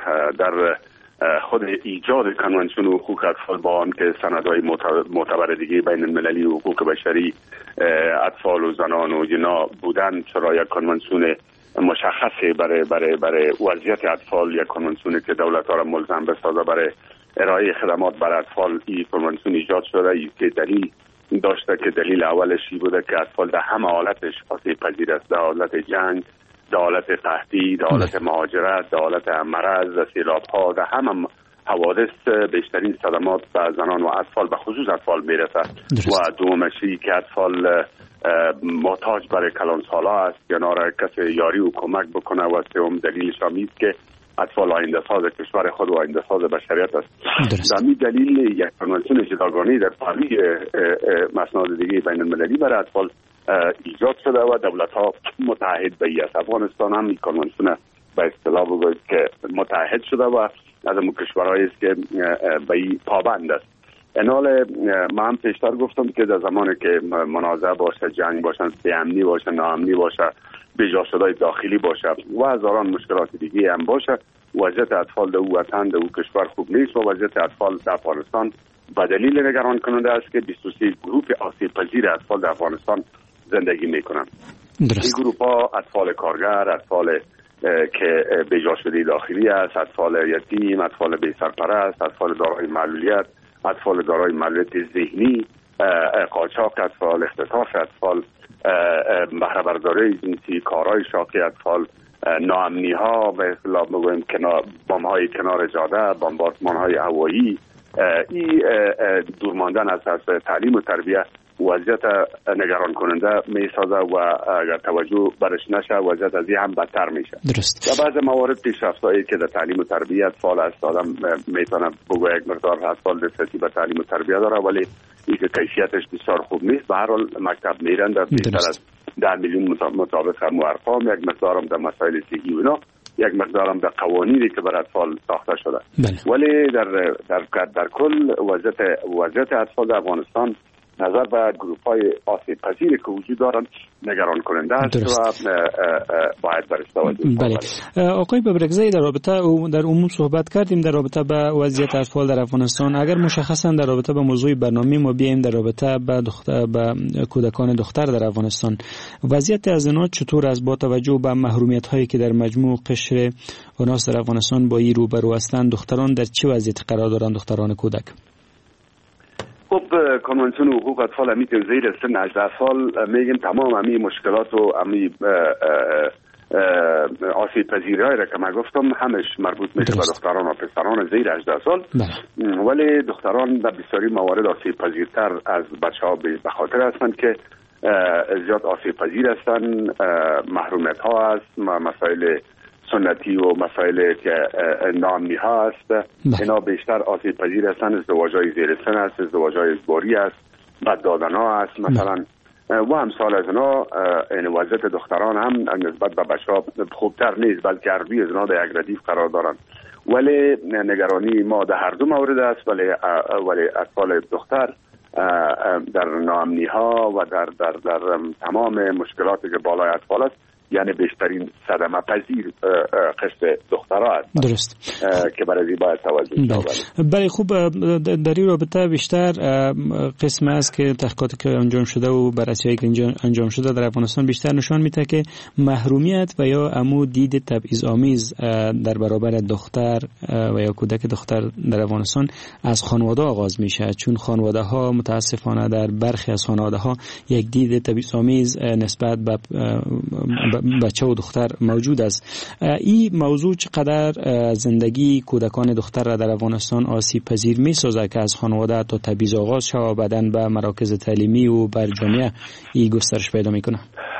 در خود ایجاد کنوانسیون حقوق اطفال با آن که سندهای معتبر دیگه بین المللی حقوق بشری اطفال و زنان و جنا بودن، چرا یک کنوانسیون مشخصه برای وضعیت اطفال، یک کنوانسیونی که دولت ها را ملزم بسازه برای ارائه خدمات برای اطفال، این کنوانسیون ایجاد شده. این که دلیل داشته که دلیل اولش این بوده که اطفال در همه حالتش آسیب پذیر است، در حالت جنگ، در حالت قحطی، در حالت مهاجرت، در حالت مرض، سیلاب‌ها، در همه حوادث بیشترین صدمات به زنان و اطفال به خصوص اطفال میرسه. و دومشی که اطفال محتاج برای کلانسالا است، کنار کسی یاری و کمک بکنه. و سوم دلیلش هم که اطفال آینده ساز کشور خود و آینده ساز بشریت است. در این دلیل یک کنوانسیون جداگانه در پاری مسائل دیگه بین المللی برای اطفال ایجاد شده و دولت ها متحد به این است. افغانستان هم این کنوانسیون به اصطلاح بگوید که متحد شده و از اون کشورهایی است که به این پابند است. انال من هم پیشتر گفتم که در زمانی که منازعه باشه، جنگ باشه، بی‌امنی باشه، ناامنی باشه، بی‌جا شدای داخلی باشه و هزاران مشکلات دیگه هم باشه، وضعیت اطفال در وطن در کشور خوب نیست و وضعیت اطفال در افغانستان به دلیل نگران کننده است که 23 گروه آسیب پذیر اطفال در افغانستان زندگی میکنن. این گروه ها اطفال کارگر، اطفال که بی‌جا شده داخلی است، اطفال یتیم، اطفال بی سرپرست، اطفال دارای معلولیت، اطفال دارای معلولیت ذهنی، قاچاق اطفال، اختطاف اطفال، بهره برداری جنسی، کارهای شاقی اطفال، ناامنی ها، به اصطلاح بگویم بمب های کنار جاده، بمباردمان های هوایی، این دور ماندن از تعلیم و تربیت وضعیت نگران کننده می سازه و اگر توجه برش نشه وضعیت از این هم بدتر میشه. و بعض موارد پیشرفت‌هایی که در تعلیم و تربیت فعال است، آدم میتونه بگوید یک مقدار اطفال دسترسی به تعلیم و تربیت داره ولی این که کیفیتش بسیار خوب نیست. به هر حال مکتب میرن در بیشتر از 10 میلیون مطابق هم ارقام، یک مقدارم در مسائل صحی و اینا، یک مقدارم در قوانینی که برای اطفال ساخته شده. ولی در کل وضعیت اطفال در افغانستان نظر به گروپ‌های آسیب پذیر که وجود دارند نگران کننده است و باید برش توجه بله. آقای ببرکزی در رابطه در عموم صحبت کردیم در رابطه به وضعیت اطفال در افغانستان. اگر مشخصا در رابطه به موضوع برنامه ما بیایم در رابطه به کودکان دختر در افغانستان، وضعیت از اینا چطور است با توجه به محرومیت‌هایی که در مجموع قشر اوناس در افغانستان با این روبرو هستند؟ دختران در چه وضعیت قرار دارند، دختران کودک؟ خب کنوانسیون حقوق اطفال همی که زیر سن 18 سال میگیم تمام همی مشکلات و همی آسیب پذیری‌هایی را که من گفتم همش مربوط میشه به دختران و پسران زیر 18 سال. ولی دختران در بسیاری موارد آسیب پذیرتر از بچه‌ها به خاطر هستند که زیاد آسیب پذیر هستند، محرومیت ها هست، مسائل سنتی و مسائل که ناامنی ها است، اینا بیشتر آسیب پذیر هستند. ازدواج‌های زیر سن است، ازدواج‌های اجباری است، بد دادن ها است مثلا و همسال از اینا. این وضعیت دختران هم نسبت به بچه‌ها خوبتر نیست، بلکه غربی از اینا در یک ردیف قرار دارند. ولی نگرانی ما در هر دو مورد است. ولی اطفال دختر در ناامنی ها و در تمام مشکلاتی که بالای اطفال است، یعنی بیشترین صدمه پذیر قشر دخترها است. درست. که برای این باید توجه شود. بله خوب، در این رابطه بیشتر قسم است که تحقیقاتی که انجام شده و بررسی‌هایی که انجام شده در افغانستان بیشتر نشان میده که محرومیت و یا عمو دید تبعیض‌آمیز در برابر دختر و یا کودک دختر در افغانستان از خانواده آغاز میشه، چون خانواده ها متاسفانه در برخی از خانواده ها یک دید تبعیض‌آمیز نسبت به بچه و دختر موجود است. این موضوع چقدر زندگی کودکان دختر را در افغانستان آسیب پذیر می سازه که از خانواده تا تبعیض آغاز شود و بعداً به مراکز تعلیمی و بر جامعه این گسترش پیدا میکنه؟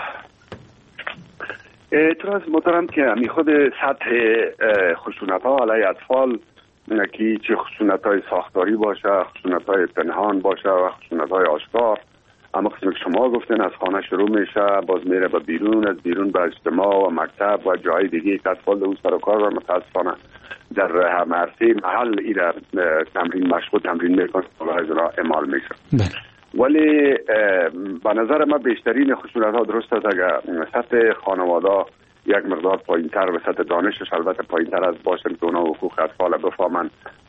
اعتراض محترم که همی خود سطح خشونت ها علیه اطفال که چه خشونت های ساختاری باشه، خشونت های پنهان باشه و خشونت های آشکار، اما قسمی که شما گفتین از خانه شروع میشه باز میره به بیرون، از بیرون به اجتماع و مکتب و جای دیگه که اطفال در سر و کار و متاسفانه در همرسی محل ایره تمرین مشغول تمرین میکنه و از را اعمال میشه. ولی به نظر من بیشترین خشونت ها درست است اگر سطح خانواده یک مقدار پایین تر و سطح دانشش البته پایین تر از باشن که اونا حقوق اطفال بفهمن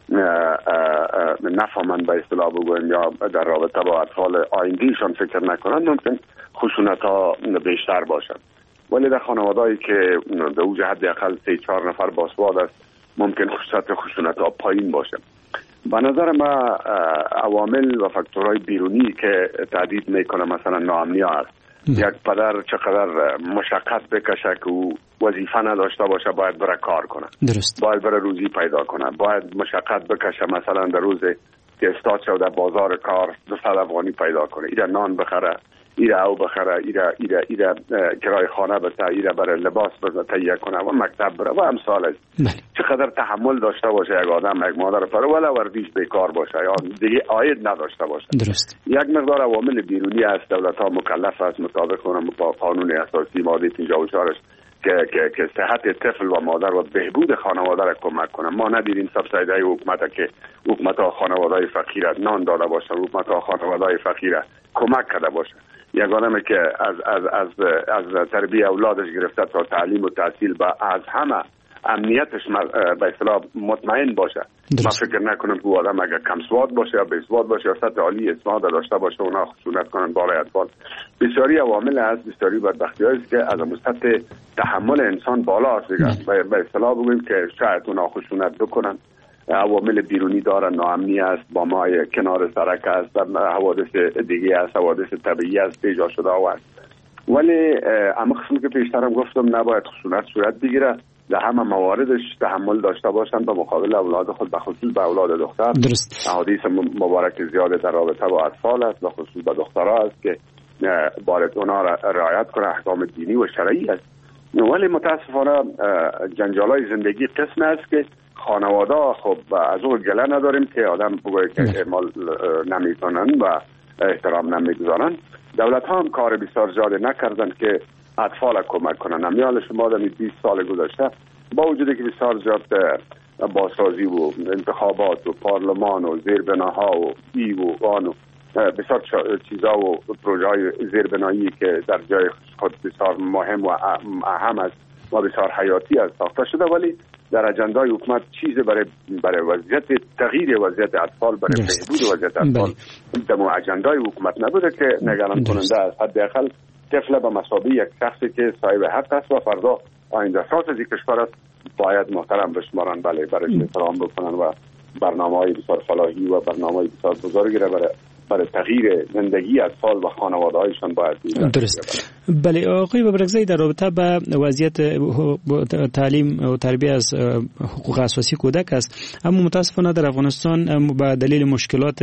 نفهمن به اصطلاح بگویم یا در رابطه با اطفال آیندهشان فکر نکنن ممکن خشونت ها بیشتر باشن. ولی در خانوادهایی که در اوج حداقل 3-4 نفر باسواد است ممکن سطح خشونت ها پایین باشه. به نظر ما عوامل و فاکتورهای بیرونی که تهدید میکنه مثلا ناامنی است. یک پدر چقدر مشقت بکشه که او وظیفه نداشته باشه باید بره کار کنه، درست. باید بره روزی پیدا کنه، باید مشقت بکشه مثلا در روز که استاد شد در بازار کار 200 افغانی پیدا کنه، ایره نان بخره، ایره او بخره، ایره کرای خانه بده، ایره برای لباس تهیه کنه و مکتب بره و امثال است. چقدر تحمل داشته باشه یک آدم، یک مادر پر ولا ورزش بیکار باشه یا دیگه عاید نداشته باشه. درست. یک مقدار عوامل بیرونی است دولت ها مکلف است مطابق با قانون اساسی ماده 54 که صحت طفل و مادر و بهبود خانواده را کمک کنه. ما ندیدیم سبسیدی حکومت که حکومت ها خانواده فقیر نان داده باشه، حکومت ها خانواده فقیر کمک کرده باشه. یک آدمی که از تربیت اولادش گرفته تا تعلیم و تحصیل با از همه امنیتش به اصطلاح مطمئن باشه. ما فکر نکنم که آدم اگر کم سواد باشه یا بی سواد باشه یا سطح عالی اسناد داشته باشه اونا خشونت کنن بالای اطفال. بسیاری عوامل هست، بسیاری بدبختی‌هایی است که از سطح تحمل انسان بالا است. به اصطلاح بگوییم که شاید اونا خشونت بکنن. عوامل بیرونی دارن، ناامنی است، با ما کنار سرک است، حوادث دیگه است، حوادث طبیعی است، پیدا شده است. ولی اما قسمی که پیشترم گفتم نباید خشونت صورت بگیره، در همه مواردش تحمل داشته باشن به مقابل اولاد خود، به خصوص به اولاد دختر. درست. احادیث مبارک زیاده در رابطه با اطفال است، به خصوص به دخترها است که باید اونا رعایت کنه، احکام دینی و شرعی است. ولی متاسفانه جنجالای زندگی قسم است که خانواده خب از او گله نداریم که آدم بگوید که اعمال نمیکنن و احترام نمیگذارن. دولت ها هم کار بسیار زیاده نکردن که اطفال کمک کنن. امیال شما در 20 سال گذشته با وجودی که بسیار زیاد بازسازی و انتخابات و پارلمان و زیربناها و ای و آن و بسیار چیزا و پروژه های زیربنایی که در جای خود بسیار مهم و اهم است و بسیار حیاتی است ساخته شده، ولی در اجندای حکومت چیز برای وضعیت تغییر وضعیت اطفال، برای بهبود وضعیت اطفال در اجندای حکومت نبوده که نگران کننده است. حداقل طفل به مثابه یک شخصی که صاحب حق است و فردا آینده ساز از کشور است باید محترم بشمارن، بله برایش احترام بکنن و برنامه‌های بسیار فلاحی و برنامه‌های بسیار بزرگی را برای تغییر زندگی اطفال و خانواده‌هایشان باید درست. بله آقای ببرگزی، در رابطه با وضعیت تعلیم و تربیت از حقوق اساسی کودک است، اما متاسفانه در افغانستان به دلیل مشکلات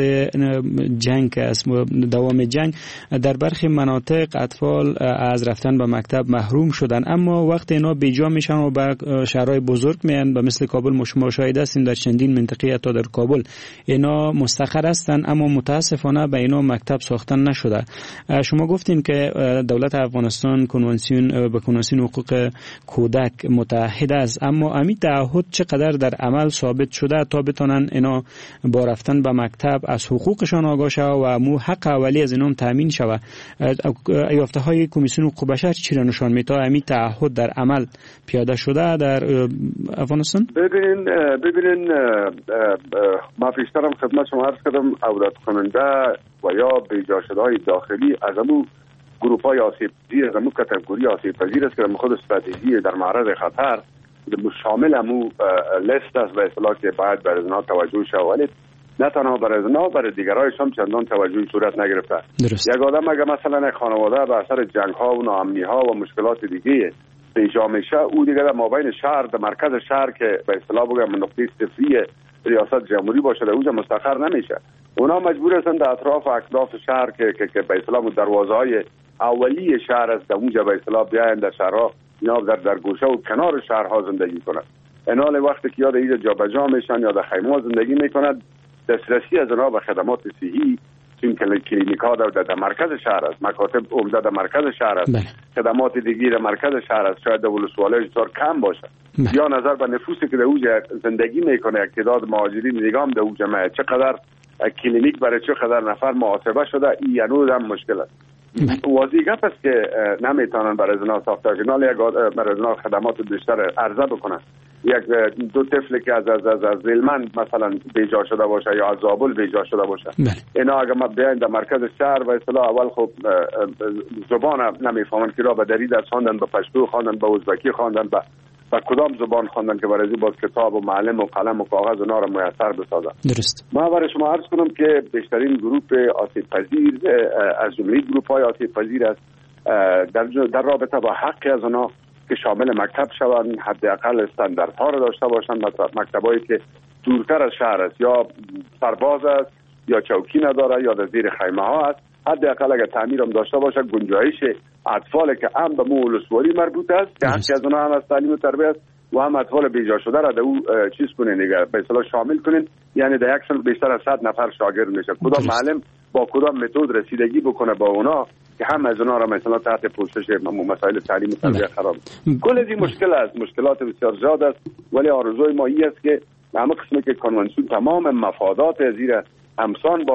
جنگ است، دوام جنگ در برخی مناطق اطفال از رفتن به مکتب محروم شدن، اما وقت اینا بیجا میشن و به شهرهای بزرگ میان، به مثل کابل ما شاهد هستیم در چندین منطقه تا در کابل اینا مستقر هستند، اما متاسفانه به اینا مکتب ساختن نشده. شما گفتین که دولت افغانستان به کنوانسیون حقوق کودک متحد است، اما امی تعهد چقدر در عمل ثابت شده تا بتونن اینا با رفتن به مکتب از حقوقشان آگاه شوه و مو حق اولی از اینا تامین شوه؟ یافته های کمیسیون حقوق بشر چی را نشان میده امی تعهد در عمل پیاده شده در افغانستان؟ ببینین ما پیشترم خدمت شما عرض کردم اولاد کننده و یا بیجا شده های داخلی از امو گروپ های آسیب پذیر، از امو کاتگوری آسیب پذیر است که خود استراتژی در معرض خطر شامل امو لیست است به اصطلاح که باید بر ازنا توجه شود. ولی نه تنها برای زنا، برای دیگرایش هم چندان توجهی صورت نگرفته. یک آدم اگه مثلا خانواده به اثر جنگ ها و ناامنی ها و مشکلات دیگه پیدا میشه، او دیگه در مابین شهر، در مرکز شهر که به اصطلاح بگم نقطه صفری ریاست جمهوری باشه، اونجا مستقر نمیشه. اونا مجبور هستند در اطراف اکلاف شهر که به اصطلاح دروازه های اولیه شهر است، در اونجا به اصطلاح بیاین در شهرها، اینا در گوشه و کنار شهرها زندگی کنند. اینال وقتی که یاد اینجا جابجا میشن یا در خیمه زندگی میکنند، دسترسی از اونا به خدمات صحی، این کلینیک‌ها در مرکز شهر است، مکاتب عمده در مرکز شهر است، خدمات دیگه در مرکز شهر است، شاید ولسوالی بسیار کم باشه. یا نظر به نفوسی که در اونجا زندگی میکنه، یک تعداد مهاجرین نگام در اونجا چقدر کلینیک برای چقدر نفر محاسبه شده، این هنوز هم مشکل است. واضح گپ است که نمیتونن برای زنا ساختارگنال برای زنا خدمات بیشتر عرضه بکنن. یک دو طفل که از زلمند مثلا بیجا شده باشه یا از زابل بیجا شده باشه، اینا اگه ما بیاین در مرکز شهر و اصطلاح اول خب زبان نمیفهمن که را به دری درس خواندن، به پشتو خواندن، به ازبکی خواندن، به کدام زبان خواندن که برای باز کتاب و معلم و قلم و کاغذ اونا را میسر بسازن. درست. ما برای شما عرض کنم که بیشترین گروپ آسیب پذیر از جمله گروپ های آسیب پذیر است در رابطه با حق از اونا که شامل مکتب شوند، حداقل استانداردها را داشته باشند. مکتبایی که دورتر از شهر است، یا سرباز است، یا چوکی نداره، یا در زیر خیمه ها است، حداقل اگر تعمیر هم داشته باشه، گنجایش اطفال که هم به ولسوالی مربوط است که حقی از اونها هم از تعلیم و تربیت و هم اطفال بیجا شده را در او چیز کنین دیگه، به اصطلاح شامل کنین. یعنی در یک سال بیشتر از 100 نفر شاگرد میشه. کدام معلم با کدام متد رسیدگی بکنه با اونا که هم از اونها را مثلا تحت پوشش مسائل تعلیم و تربیت قرار بده. کل از این مشکل است، مشکلات بسیار زیاد است، ولی آرزوی ما این است که همه قسمی که کنوانسیون تمام مفادات زیر همسان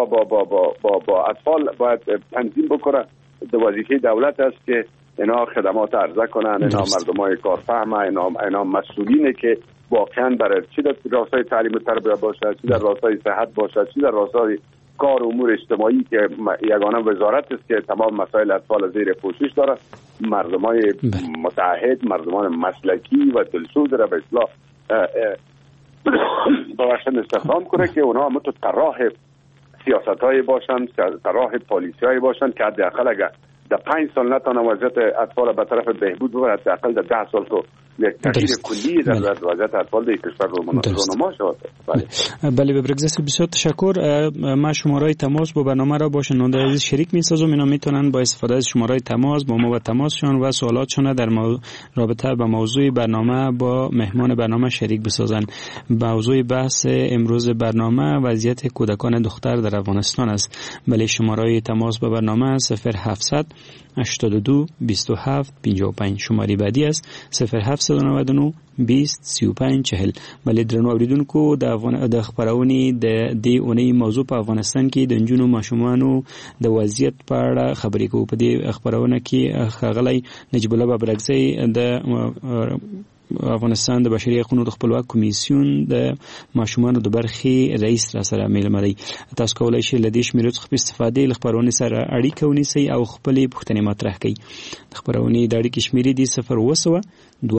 با اطفال باید تنظیم بکنه. وظیفه دولت است که اینا خدمات عرضه کنن، اینا مردمای کارفهم، اینا مسئولینه که واقعا برای چی در راستای تعلیم و تربیت باشه، چی در راستای صحت باشه، چی در راستای کار و امور اجتماعی که یگانه وزارت است که تمام مسائل اطفال زیر پوشش داره، مردمای متعهد، مردمان مسلکی و دلسوز را به اصلاح باشن استخدام کنه که اونا هم تو طراح سیاست‌هایی باشن، طراح پالیسی‌هایی باشن که حداقل اگر در 5 سال نتونه وضعیت اطفال به طرف بهبود ببره، حداقل در 10 سال تو یک تغییر کلی در وضعیت اطفال در کشور رونما شود. بله ببرگزس بسیار تشکر. ما شماره تماس با برنامه را با شنونده عزیز شریک می‌سازم. اینا میتونن با استفاده از شماره تماس با ما و تماسشون و سوالاتشون در رابطه با موضوع برنامه با مهمان برنامه شریک بسازن. موضوع بحث امروز برنامه وضعیت کودکان دختر در افغانستان است. بله شماره تماس با برنامه 0700 82 27 55 شماره بعدی است 0799 20 35 40. بله درنو اوریدونکو د خبرونې د دې اونۍ موضوع په افغانستان کې د نجونو ماشومانو د وضعیت په اړه خبرې کوو. په دې خبرونه کې ښاغلی نجیب الله بابرکزی د افغانستان د بشري حقوقو د خپلواک کمیسیون د ماشومانو د برخې رئیس را سره میلمه دی. تاسو کولای شئ له دې شمیرو څخه په استفادې له خبرونې سره اړیکه ونیسئ او خپلې پوښتنې مطرح کړئ. د خبرونې د اړیکې شمیرې دي 02